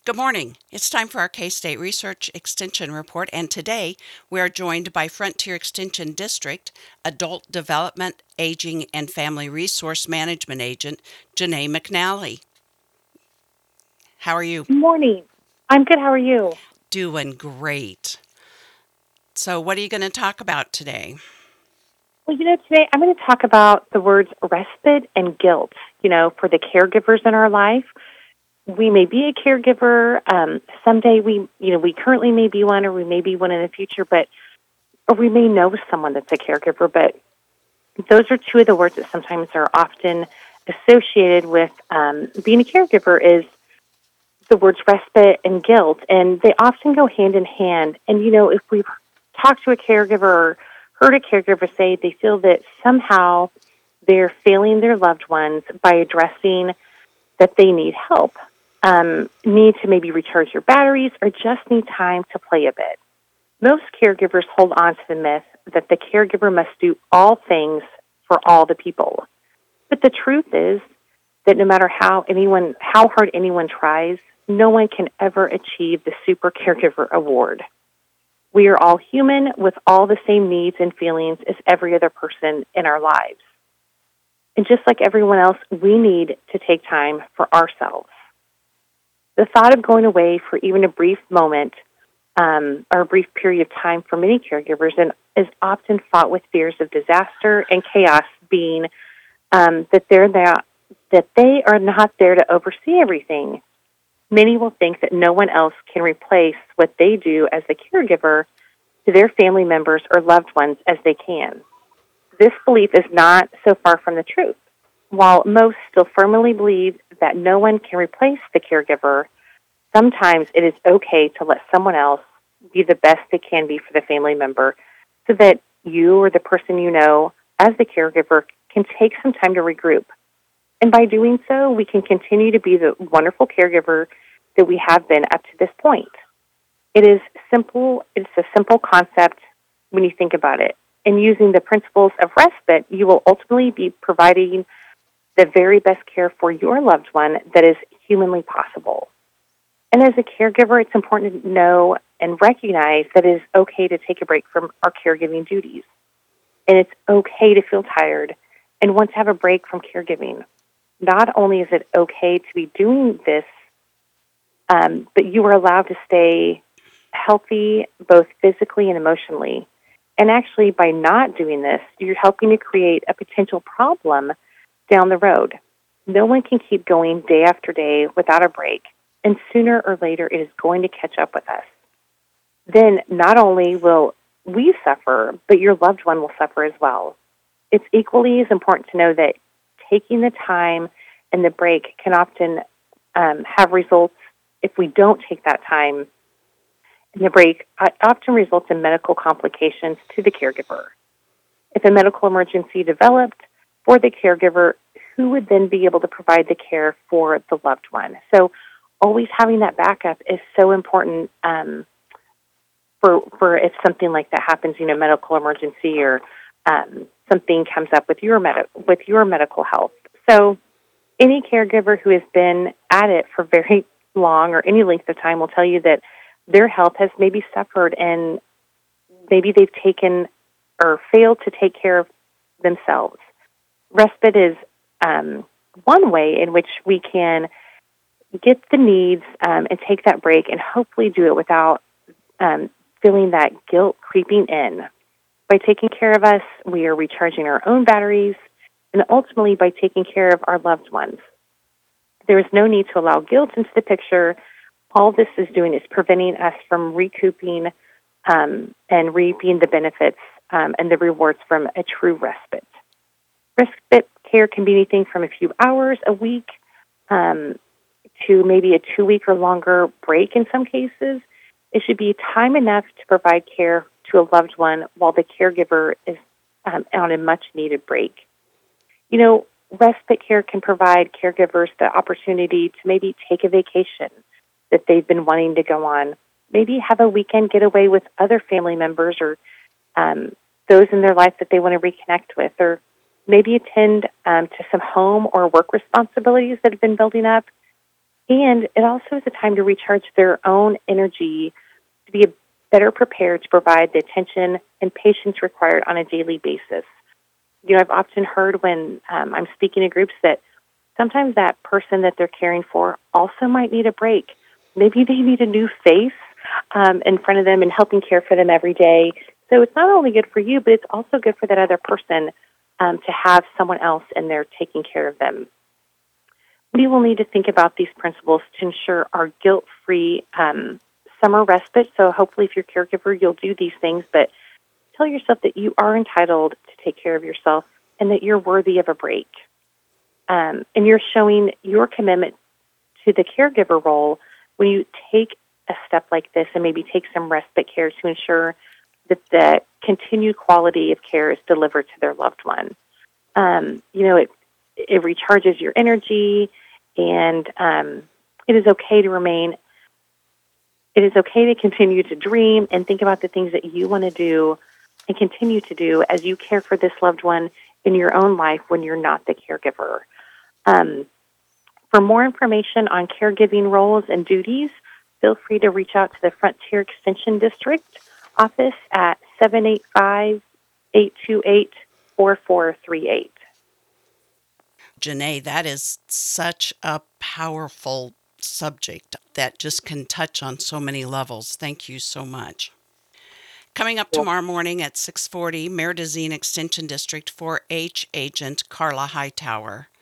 Good morning. It's time for our K-State Research Extension Report, and today we are joined by Frontier Extension District Adult Development, Aging, and Family Resource Management Agent, Janae McNally. How are you? Morning. I'm good. How are you? Doing great. So, what are you going to talk about today? Well, today I'm going to talk about the words respite and guilt, for the caregivers in our life. We may be a caregiver. Someday we currently may be one or we may be one in the future, or we may know someone that's a caregiver, but those are two of the words that sometimes are often associated with being a caregiver is the words respite and guilt, and they often go hand in hand. And, if we've talked to a caregiver or heard a caregiver say they feel that somehow they're failing their loved ones by addressing that they need help, need to maybe recharge their batteries, or just need time to play a bit. Most caregivers hold on to the myth that the caregiver must do all things for all the people. But the truth is that no matter how hard anyone tries, no one can ever achieve the super caregiver award. We are all human with all the same needs and feelings as every other person in our lives. And just like everyone else, we need to take time for ourselves. The thought of going away for even a brief moment or a brief period of time for many caregivers is often fought with fears of disaster and chaos, being that they are not there to oversee everything. Many will think that no one else can replace what they do as a caregiver to their family members or loved ones as they can. This belief is not so far from the truth. While most still firmly believe that no one can replace the caregiver, sometimes it is okay to let someone else be the best they can be for the family member so that you or the person you know as the caregiver can take some time to regroup. And by doing so, we can continue to be the wonderful caregiver that we have been up to this point. It is simple. It's a simple concept when you think about it. And using the principles of respite, you will ultimately be providing the very best care for your loved one that is humanly possible. And as a caregiver, it's important to know and recognize that it is okay to take a break from our caregiving duties. And it's okay to feel tired and want to have a break from caregiving. Not only is it okay to be doing this, but you are allowed to stay healthy both physically and emotionally. And actually, by not doing this, you're helping to create a potential problem down the road. No one can keep going day after day without a break, and sooner or later it is going to catch up with us. Then not only will we suffer, but your loved one will suffer as well. It's equally as important to know that taking the time and the break can often have results if we don't take that time. And the break often results in medical complications to the caregiver. If a medical emergency developed for the caregiver, who would then be able to provide the care for the loved one? So always having that backup is so important for if something like that happens, medical emergency or something comes up with your medical health. So any caregiver who has been at it for very long or any length of time will tell you that their health has maybe suffered and maybe they've taken or failed to take care of themselves. Respite is one way in which we can get the needs and take that break and hopefully do it without feeling that guilt creeping in. By taking care of us, we are recharging our own batteries and ultimately by taking care of our loved ones. There is no need to allow guilt into the picture. All this is doing is preventing us from recouping and reaping the benefits and the rewards from a true respite. Respite care can be anything from a few hours a week to maybe a 2-week or longer break in some cases. It should be time enough to provide care to a loved one while the caregiver is on a much-needed break. Respite care can provide caregivers the opportunity to maybe take a vacation that they've been wanting to go on, maybe have a weekend getaway with other family members or those in their life that they want to reconnect with, or maybe attend to some home or work responsibilities that have been building up. And it also is a time to recharge their own energy to be better prepared to provide the attention and patience required on a daily basis. I've often heard when I'm speaking to groups that sometimes that person that they're caring for also might need a break. Maybe they need a new face in front of them and helping care for them every day. So it's not only good for you, but it's also good for that other person to have someone else in there taking care of them. We will need to think about these principles to ensure our guilt-free summer respite. So hopefully if you're a caregiver, you'll do these things, but tell yourself that you are entitled to take care of yourself and that you're worthy of a break. And you're showing your commitment to the caregiver role when you take a step like this and maybe take some respite care to ensure that the continued quality of care is delivered to their loved one. It recharges your energy, and it is okay to remain. It is okay to continue to dream and think about the things that you want to do and continue to do as you care for this loved one in your own life when you're not the caregiver. For more information on caregiving roles and duties, feel free to reach out to the Frontier Extension District office at 785-828-4438. Janae, that is such a powerful subject that just can touch on so many levels. Thank you so much. Coming up tomorrow morning at 6:40, Merdocin Extension District 4-H agent Carla Hightower.